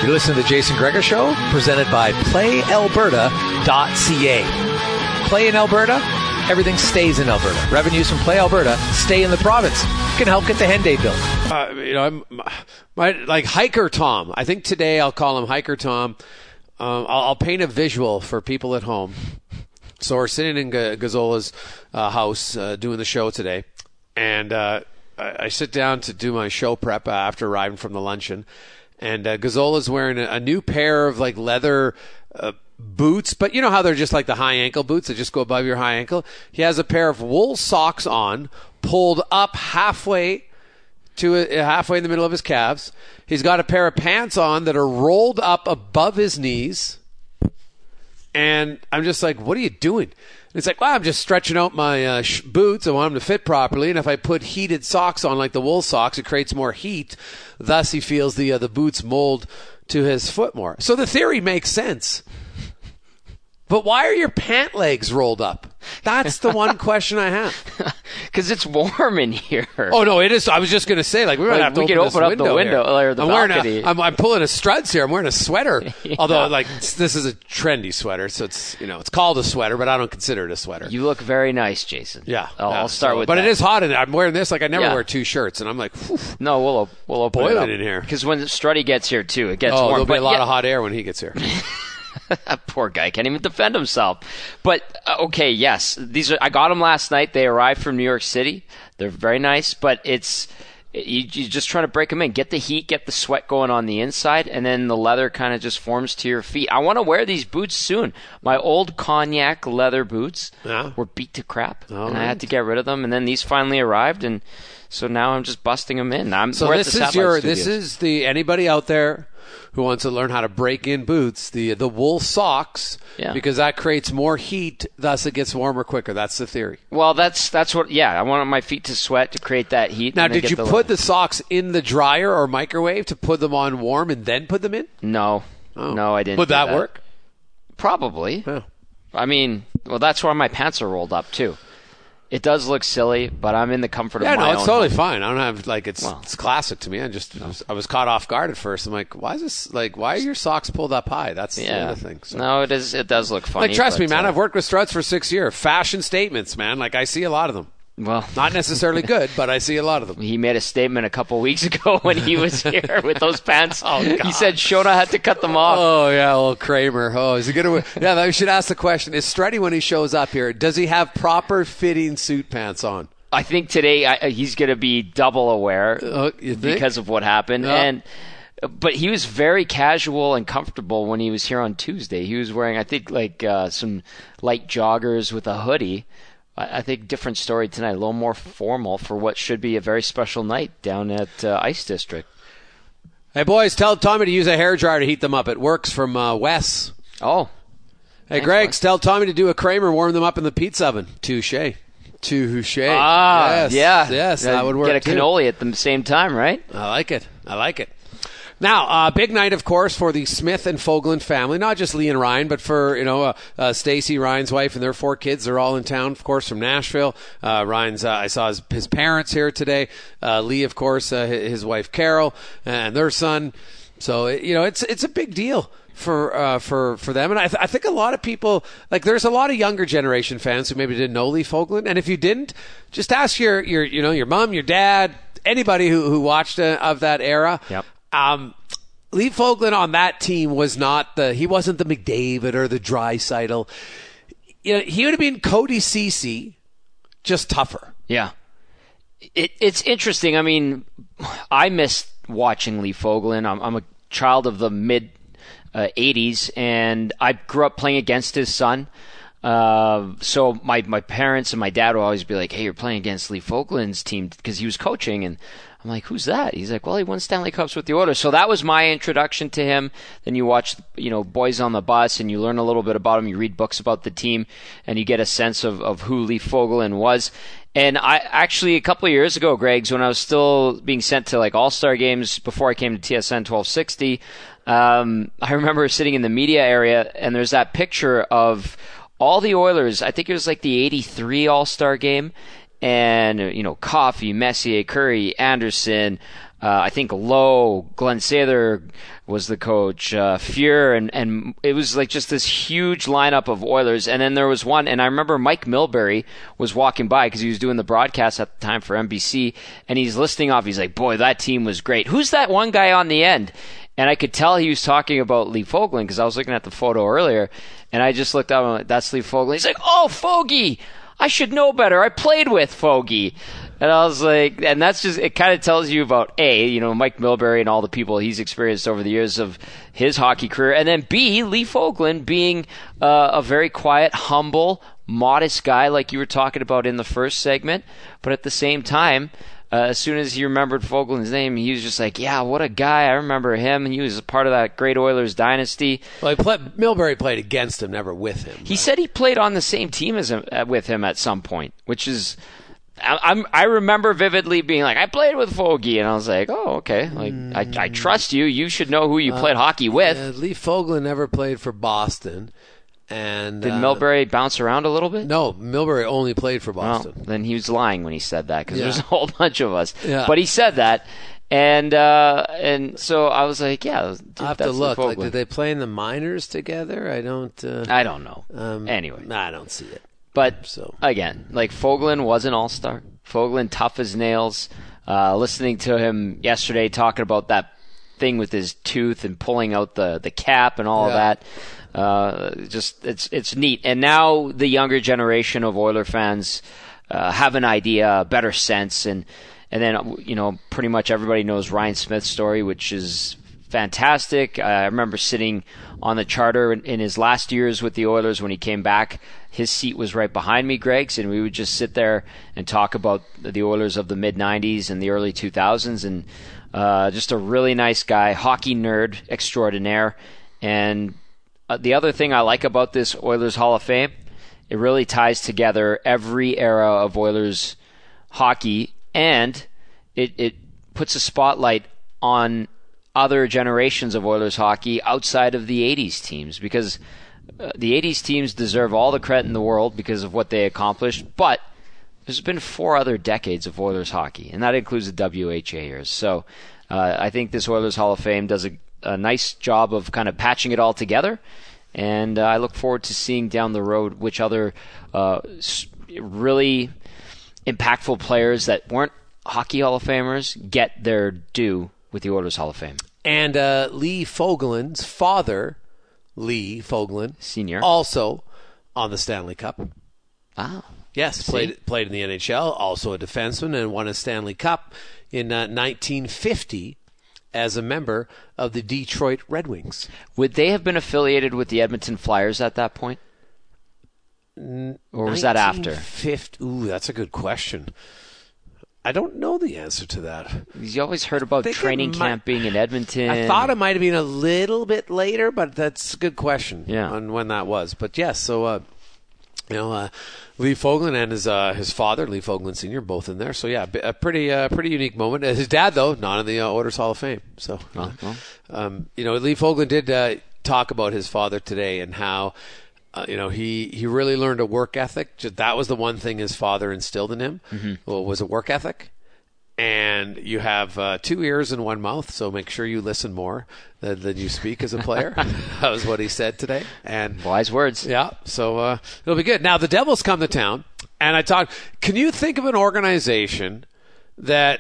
You listen to the Jason Gregor Show, presented by PlayAlberta.ca. Play in Alberta, everything stays in Alberta. Revenues from Play Alberta stay in the province. You can help get the Henday built. I'm like Hiker Tom. I think today I'll call him Hiker Tom. I'll paint a visual for people at home. So we're sitting in Gazzola's house doing the show today, and I sit down to do my show prep after arriving from the luncheon, and Gazzola's wearing a new pair of like leather boots, but you know how they're just like the high ankle boots that just go above your high ankle? He has a pair of wool socks on, pulled up halfway in the middle of his calves. He's got a pair of pants on that are rolled up above his knees. And I'm just like, what are you doing? And it's like, well, I'm just stretching out my boots. I want them to fit properly. And if I put heated socks on, like the wool socks, it creates more heat. Thus, he feels the boots mold to his foot more. So the theory makes sense. But why are your pant legs rolled up? That's the one question I have. Because it's warm in here. Oh, no, it is. I was just going to say, like, we might have to open up the window or the balcony. I'm pulling a Struds here. I'm wearing a sweater. Yeah. Although, like, this is a trendy sweater, so it's called a sweater, but I don't consider it a sweater. You look very nice, Jason. Yeah. I'll start with that. But it is hot in there. I'm wearing this. Like, I never wear two shirts, and I'm like, whew. No, we'll open it up in here. Because when Struddy gets here, too, it gets warm. There'll be a lot of hot air when he gets here. Poor guy can't even defend himself. But okay, yes, I got them last night. They arrived from New York City. They're very nice, but you just try to break them in, get the heat, get the sweat going on the inside, and then the leather kind of just forms to your feet. I want to wear these boots soon. My old cognac leather boots were beat to crap, I had to get rid of them. And then these finally arrived, and so now I'm just busting them in. This is anybody out there who wants to learn how to break in boots, the wool socks, because that creates more heat, thus it gets warmer quicker. That's the theory. Well, that's what, I want my feet to sweat to create that heat. Now, did you put the socks in the dryer or microwave to put them on warm and then put them in? No. No, I didn't. Would that work? Probably. Yeah. I mean, that's why my pants are rolled up, too. It does look silly, but I'm in the comfort of my own. Yeah, no, it's totally fine. I don't have it's classic to me. I was caught off guard at first. I'm like, why are your socks pulled up high? That's the other thing. So. No, it does look funny. Like, trust me, man. I've worked with Struts for 6 years. Fashion statements, man. Like, I see a lot of them. Well, not necessarily good, but I see a lot of them. He made a statement a couple weeks ago when he was here with those pants. He said Shona had to cut them off. Oh, yeah, old Kramer. Oh, is he going to... Yeah, we should ask the question. Is Struddy, when he shows up here, does he have proper fitting suit pants on? I think today he's going to be double aware because of what happened. No. But he was very casual and comfortable when he was here on Tuesday. He was wearing, I think, some light joggers with a hoodie. I think different story tonight, a little more formal for what should be a very special night down at Ice District. Hey, boys, tell Tommy to use a hairdryer to heat them up. It works from Wes. Oh. Hey, Greg, tell Tommy to do a Kramer, warm them up in the pizza oven. Touche. Ah, yes. Yeah. Yes, that would work. Get a cannoli at the same time, right? I like it. Now, big night, of course, for the Smith and Fogland family. Not just Lee and Ryan, but for, Stacy, Ryan's wife, and their 4 kids. They're all in town, of course, from Nashville. Ryan's, I saw his parents here today. Lee, of course, his wife, Carol, and their son. So, it's a big deal for them. And I think a lot of people, like, there's a lot of younger generation fans who maybe didn't know Lee Fogland. And if you didn't, just ask your mom, your dad, anybody who watched of that era. Yep. Lee Fogland on that team wasn't the McDavid or the Draisaitl. He would have been Cody Ceci, just tougher. Yeah. It's interesting. I mean, I missed watching Lee Fogland. I'm a child of the mid 80s, and I grew up playing against his son. So my parents and my dad would always be like, hey, you're playing against Lee Fogland's team, because he was coaching, and I'm like, who's that? He's like, well, he won Stanley Cups with the Oilers. So that was my introduction to him. Then you watch, Boys on the Bus, and you learn a little bit about him. You read books about the team, and you get a sense of who Lee Fogland was. And I actually, a couple of years ago, Greg's, when I was still being sent to all-star games before I came to TSN 1260, I remember sitting in the media area, and there's that picture of all the Oilers. I think it was the 83 All-Star game. And, Coffey, Messier, Curry, Anderson, I think Lowe, Glenn Sather was the coach, Fuhr, and it was like just this huge lineup of Oilers. And then there was one, and I remember Mike Milbury was walking by because he was doing the broadcast at the time for NBC, and he's listing off. He's like, "Boy, that team was great. Who's that one guy on the end?" And I could tell he was talking about Lee Fogolin because I was looking at the photo earlier, and I just looked up and I'm like, "That's Lee Fogolin." He's like, "Oh, Fogey, I should know better. I played with Fogey." And I was like, and that's just, it kind of tells you about Mike Milbury and all the people he's experienced over the years of his hockey career. And then B, Lee Fogolin being a very quiet, humble, modest guy like you were talking about in the first segment. But at the same time, as soon as he remembered Fogolin's name, he was just like, yeah, what a guy. I remember him. And he was a part of that great Oilers dynasty. Well, Milbury played against him, never with him. He said he played on the same team as him, with him at some point, which is... I remember vividly being like, I played with Fogey, and I was like, oh, okay. Like, I trust you. You should know who you played hockey with. Lee Fogolin never played for Boston. And did Milbury bounce around a little bit? No, Milbury only played for Boston. Well, then he was lying when he said that because there's a whole bunch of us. Yeah. But he said that, and so I was like, yeah. I have to look. Like, did they play in the minors together? I don't know. Anyway, I don't see it. But again, like Fogolin was an all-star. Fogolin tough as nails. Listening to him yesterday talking about that thing with his tooth and pulling out the cap and all of that. Just it's neat. And now the younger generation of Oiler fans have an idea, a better sense, and then pretty much everybody knows Ryan Smith's story, which is fantastic. I remember sitting on the charter in his last years with the Oilers when he came back. His seat was right behind me, Greg's, and we would just sit there and talk about the Oilers of the mid-'90s and the early 2000s, and just a really nice guy, hockey nerd extraordinaire. And the other thing I like about this Oilers Hall of Fame, it really ties together every era of Oilers hockey, and it puts a spotlight on other generations of Oilers hockey outside of the 80s teams, because the 80s teams deserve all the credit in the world because of what they accomplished, but there's been 4 other decades of Oilers hockey, and that includes the WHA years. So I think this Oilers Hall of Fame does a nice job of kind of patching it all together, and I look forward to seeing down the road which other really impactful players that weren't Hockey Hall of Famers get their due with the Oilers Hall of Fame. And Lee Fogolin's father, Lee Fogolin, Sr., also on the Stanley Cup. Ah. Yes, played in the NHL, also a defenseman, and won a Stanley Cup in 1950 as a member of the Detroit Red Wings. Would they have been affiliated with the Edmonton Flyers at that point? Or was that after? Ooh, that's a good question. I don't know the answer to that. You always heard about training camp being in Edmonton. I thought it might have been a little bit later, but that's a good question on when that was. But yes, so Lee Fogolin and his father, Lee Fogolin Sr., both in there. So yeah, a pretty unique moment. His dad, though, not in the Oilers Hall of Fame. So Lee Fogolin did talk about his father today and how he really learned a work ethic. That was the one thing his father instilled in him, was a work ethic. And you have 2 ears and 1 mouth, so make sure you listen more than you speak as a player. That was what he said today. And wise words. Yeah, so it'll be good. Now, the Devils come to town, and I thought, can you think of an organization that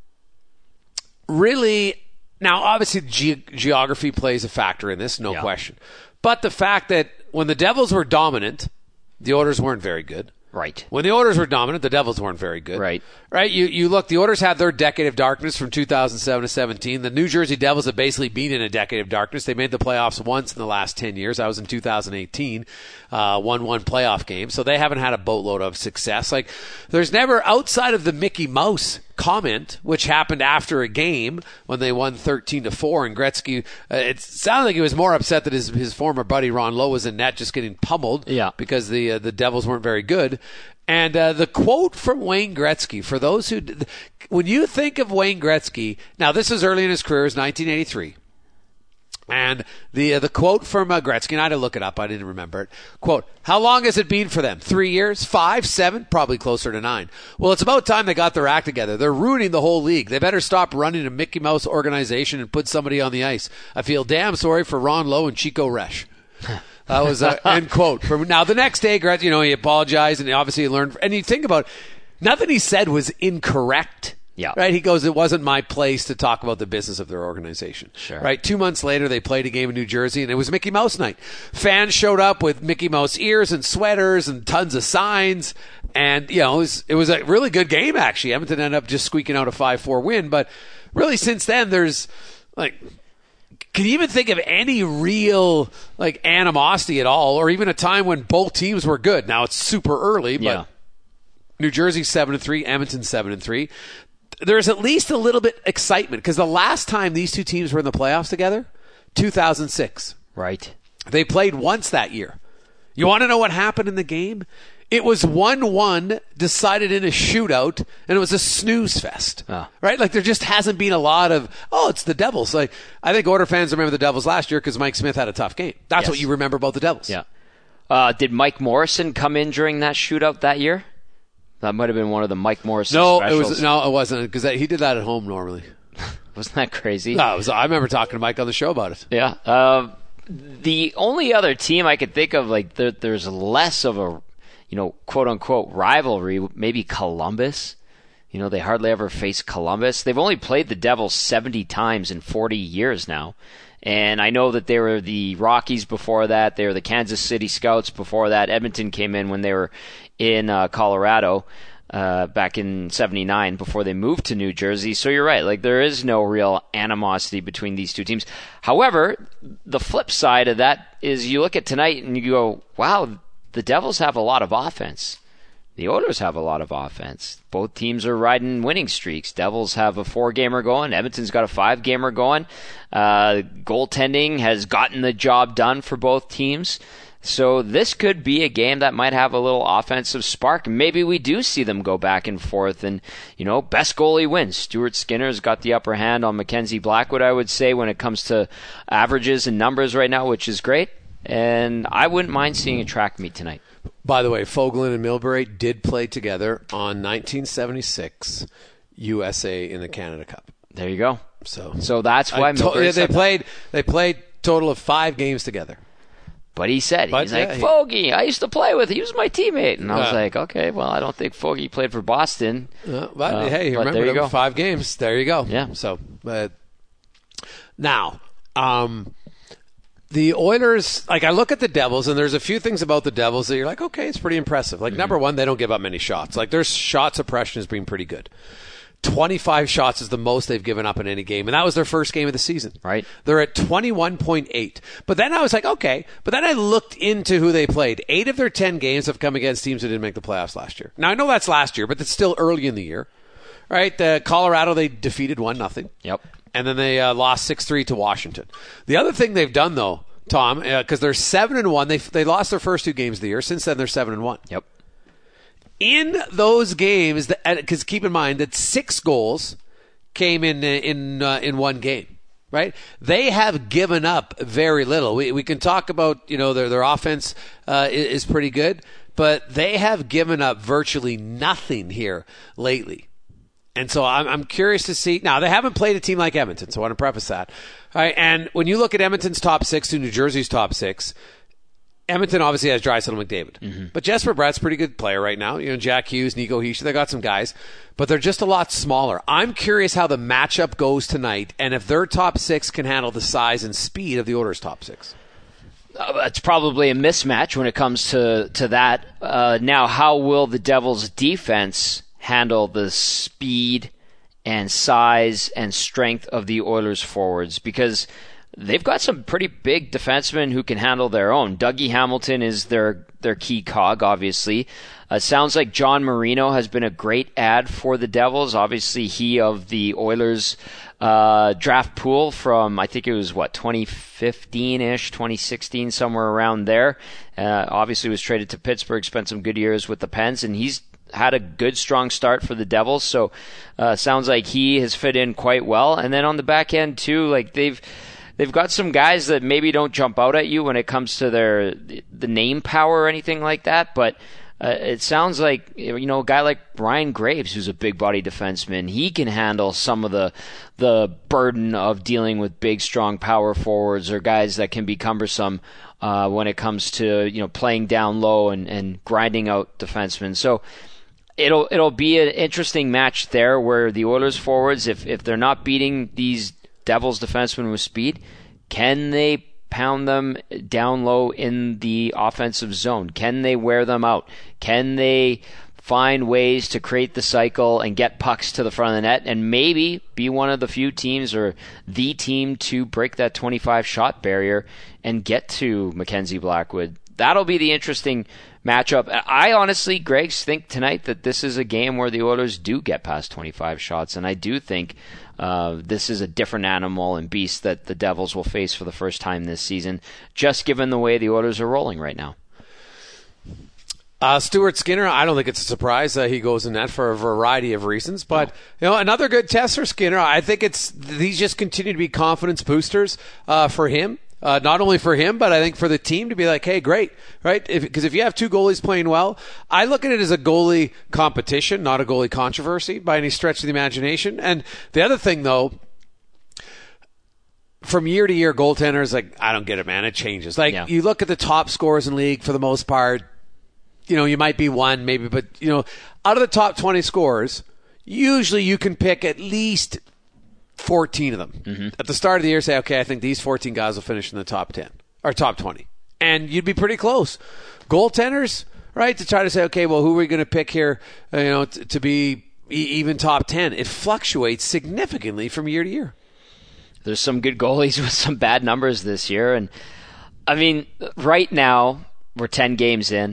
really... Now, obviously, geography plays a factor in this, no question. But the fact that when the Devils were dominant, the Oilers weren't very good. Right. When the Oilers were dominant, the Devils weren't very good. Right. Right? You look, the Oilers had their decade of darkness from 2007 to 17. The New Jersey Devils have basically been in a decade of darkness. They made the playoffs once in the last 10 years. That was in 2018. Won 1 playoff game. So they haven't had a boatload of success. Like, there's never, outside of the Mickey Mouse comment, which happened after a game when they won 13-4, and Gretzky, it sounded like he was more upset that his former buddy Ron Lowe was in net just getting pummeled because the Devils weren't very good. And the quote from Wayne Gretzky, for those who, when you think of Wayne Gretzky, now this is early in his career, it was 1983. And the quote from Gretzky, and I had to look it up, I didn't remember it. Quote, how long has it been for them? 3 years? 5? 7? Probably closer to 9. Well, it's about time they got their act together. They're ruining the whole league. They better stop running a Mickey Mouse organization and put somebody on the ice. I feel damn sorry for Ron Lowe and Chico Resch. That was an end quote. Now, the next day, Gretzky, he apologized, and obviously he learned. And you think about it, nothing he said was incorrect. Yeah. Right? He goes, it wasn't my place to talk about the business of their organization. Sure. Right? 2 months later, they played a game in New Jersey, and it was Mickey Mouse night. Fans showed up with Mickey Mouse ears and sweaters and tons of signs. And, it was a really good game, actually. Edmonton ended up just squeaking out a 5-4 win. But really, since then, there's, can you even think of any real, animosity at all, or even a time when both teams were good? Now, it's super early, but New Jersey 7-3, Edmonton 7-3. There's at least a little bit excitement because the last time these two teams were in the playoffs together, 2006. Right. They played once that year. You want to know what happened in the game? It was 1-1, decided in a shootout, and it was a snooze fest. Right? There just hasn't been a lot of, it's the Devils. I think Oilers fans remember the Devils last year because Mike Smith had a tough game. That's what you remember about the Devils. Yeah. Did Mike Morrison come in during that shootout that year? That might have been one of the Mike Morrison specials. It wasn't, because he did that at home normally. Wasn't that crazy? No, I remember talking to Mike on the show about it. Yeah. The only other team I could think of, there's less of a, quote-unquote rivalry, maybe Columbus. They hardly ever face Columbus. They've only played the Devils 70 times in 40 years now. And I know that they were the Rockies before that. They were the Kansas City Scouts before that. Edmonton came in when they were in Colorado back in 79 before they moved to New Jersey. So you're right. There is no real animosity between these two teams. However, the flip side of that is you look at tonight and you go, wow, the Devils have a lot of offense. The Oilers have a lot of offense. Both teams are riding winning streaks. Devils have a 4-gamer going. Edmonton's got a 5-gamer going. Goaltending has gotten the job done for both teams. So this could be a game that might have a little offensive spark. Maybe we do see them go back and forth and, best goalie wins. Stuart Skinner's got the upper hand on Mackenzie Blackwood, I would say, when it comes to averages and numbers right now, which is great. And I wouldn't mind seeing a track meet tonight. By the way, Fogelin and Milbury did play together on 1976 USA in the Canada Cup. There you go. So that's why Milbury they played total of 5 games together. But he said, Fogey, I used to play with. He was my teammate. And I was like, okay, well, I don't think Fogey played for Boston. Hey, remember, there you go. 5 games. There you go. Yeah. So, now, the Oilers, I look at the Devils, and there's a few things about the Devils that you're like, okay, it's pretty impressive. Number one, they don't give up many shots. Their shot suppression has been pretty good. 25 shots is the most they've given up in any game, and that was their first game of the season. Right. They're at 21.8. But then I was like, okay. But then I looked into who they played. 8 of their 10 games have come against teams that didn't make the playoffs last year. Now, I know that's last year, but it's still early in the year. Right? Colorado, they defeated 1-0. Yep. And then they lost 6-3 to Washington. The other thing they've done, though, Tom, because they're 7-1, they lost their first 2 games of the year. Since then, they're 7-1. Yep. In those games, because keep in mind that 6 goals came in one game, right? They have given up very little. We can talk about their offense is pretty good, but they have given up virtually nothing here lately. And so I'm curious to see. Now, they haven't played a team like Edmonton, so I want to preface that. All right, and when you look at Edmonton's top 6 to New Jersey's top 6, Edmonton obviously has Draisaitl and McDavid. Mm-hmm. But Jesper Bratt's a pretty good player right now. Jack Hughes, Nico Hischier, they got some guys. But they're just a lot smaller. I'm curious how the matchup goes tonight and if their top 6 can handle the size and speed of the Oilers' top 6. It's probably a mismatch when it comes to that. Now, how will the Devils' defense handle the speed and size and strength of the Oilers' forwards? Because they've got some pretty big defensemen who can handle their own. Dougie Hamilton is their key cog, obviously. Sounds like John Marino has been a great add for the Devils. Obviously, he of the Oilers draft pool from, I think it was, 2015-ish, 2016, somewhere around there. Obviously was traded to Pittsburgh, spent some good years with the Pens, and he's had a good, strong start for the Devils. So sounds like he has fit in quite well. And then on the back end, too, they've got some guys that maybe don't jump out at you when it comes to the name power or anything like that, but it sounds like, a guy like Ryan Graves, who's a big body defenseman, he can handle some of the burden of dealing with big, strong power forwards or guys that can be cumbersome when it comes to playing down low and grinding out defensemen. So it'll be an interesting match there where the Oilers forwards, if they're not beating these Devils defensemen with speed, can they pound them down low in the offensive zone? Can they wear them out? Can they find ways to create the cycle and get pucks to the front of the net and maybe be one of the few teams or the team to break that 25-shot barrier and get to Mackenzie Blackwood? That'll be the interesting matchup. I honestly, Greg, think tonight that this is a game where the Oilers do get past 25 shots, and I do think this is a different animal and beast that the Devils will face for the first time this season, just given the way the Oilers are rolling right now. Stuart Skinner, I don't think it's a surprise that he goes in net for a variety of reasons, but another good test for Skinner. I think these just continue to be confidence boosters for him. Not only for him, but I think for the team to be like, hey, great, right? Because if you have two goalies playing well, I look at it as a goalie competition, not a goalie controversy by any stretch of the imagination. And the other thing, though, from year to year, goaltenders, I don't get it, man. It changes. You look at the top scorers in the league for the most part, you might be one, maybe, but, out of the top 20 scorers, usually you can pick at least 14 of them. Mm-hmm. At the start of the year, say, okay, I think these 14 guys will finish in the top 10 or top 20. And you'd be pretty close. Goaltenders, right, to try to say, okay, well, who are we going to pick here, to be even top 10? It fluctuates significantly from year to year. There's some good goalies with some bad numbers this year. And, I mean, right now, we're 10 games in,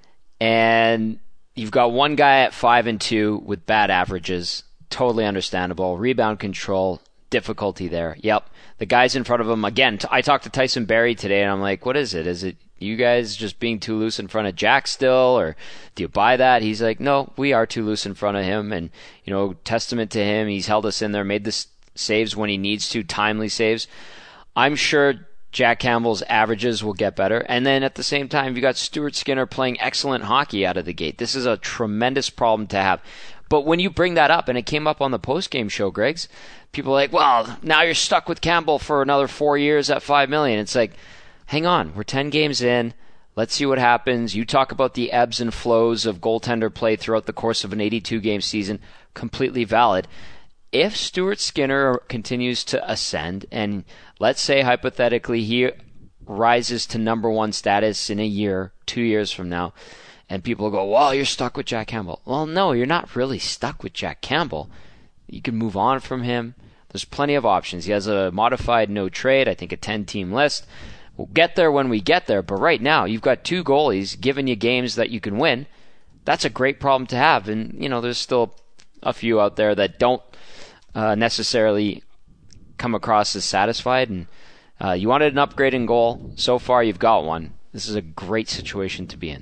and you've got one guy at 5-2 with bad averages. Totally understandable. Rebound control, difficulty there. Yep. The guys in front of him, again, I talked to Tyson Barrie today, and I'm like, what is it? Is it you guys just being too loose in front of Jack still, or do you buy that? He's like, no, we are too loose in front of him, and, testament to him. He's held us in there, made the saves when he needs to, timely saves. I'm sure Jack Campbell's averages will get better. And then at the same time, you got Stuart Skinner playing excellent hockey out of the gate. This is a tremendous problem to have. But when you bring that up, and it came up on the post-game show, Greg's, people are like, well, now you're stuck with Campbell for another 4 years at $5 million. It's like, hang on, we're 10 games in. Let's see what happens. You talk about the ebbs and flows of goaltender play throughout the course of an 82-game season. Completely valid. If Stuart Skinner continues to ascend, and let's say hypothetically he rises to number one status in a year, 2 years from now, and people go, well, you're stuck with Jack Campbell. Well, no, you're not really stuck with Jack Campbell. You can move on from him. There's plenty of options. He has a modified no trade, I think a 10-team list. We'll get there when we get there, but right now you've got two goalies giving you games that you can win. That's a great problem to have, and there's still a few out there that don't necessarily come across as satisfied. And you wanted an upgrade in goal. So far, you've got one. This is a great situation to be in.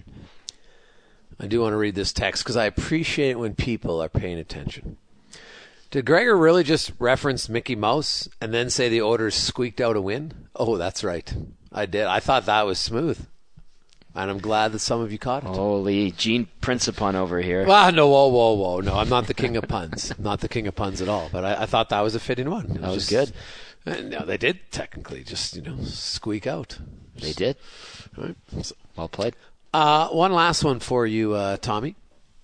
I do want to read this text because I appreciate it when people are paying attention. Did Gregor really just reference Mickey Mouse and then say the Oilers squeaked out a win? Oh, that's right. I did. I thought that was smooth. And I'm glad that some of you caught it. Holy Gene Principon over here. Well, no, whoa. No, I'm not the king of puns. I'm not the king of puns at all. But I thought that was a fitting one. That was good. No, they did technically just, squeak out. They did. All right. So, well played. One last one for you, Tommy.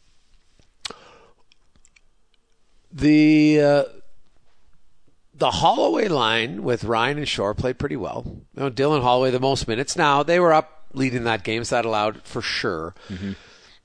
The Holloway line with Ryan and Shore played pretty well. Dylan Holloway the most minutes. Now, they were up leading that game, so that allowed for sure. Mm-hmm.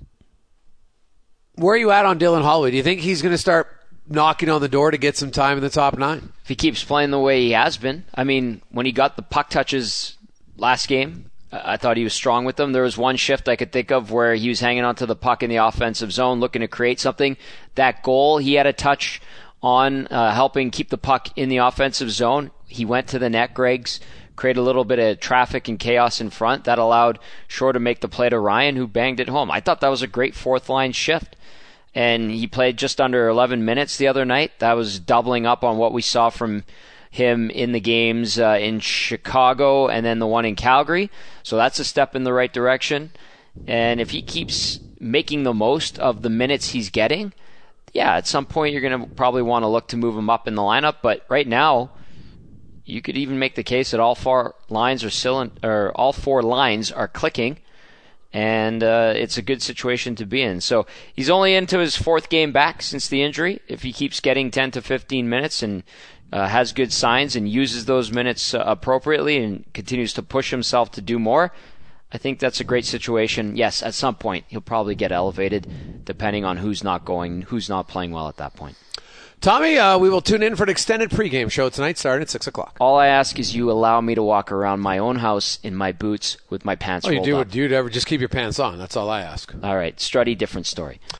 Where are you at on Dylan Holloway? Do you think he's going to start knocking on the door to get some time in the top nine? If he keeps playing the way he has been. I mean, when he got the puck touches last game, I thought he was strong with them. There was one shift I could think of where he was hanging onto the puck in the offensive zone, looking to create something. That goal, he had a touch on helping keep the puck in the offensive zone. He went to the net, Greg's, create a little bit of traffic and chaos in front. That allowed Shore to make the play to Ryan, who banged it home. I thought that was a great fourth-line shift. And he played just under 11 minutes the other night. That was doubling up on what we saw from him in the games in Chicago and then the one in Calgary. So that's a step in the right direction. And if he keeps making the most of the minutes he's getting, yeah, at some point you're going to probably want to look to move him up in the lineup. But right now, you could even make the case that all four lines are clicking, and it's a good situation to be in. So he's only into his fourth game back since the injury. If he keeps getting 10 to 15 minutes and has good signs and uses those minutes appropriately and continues to push himself to do more, I think that's a great situation. Yes, at some point he'll probably get elevated depending on who's not playing well at that point. Tommy, we will tune in for an extended pregame show tonight starting at 6 o'clock. All I ask is you allow me to walk around my own house in my boots with my pants rolled up. You'd ever just keep your pants on. That's all I ask. All right. Strutty, different story.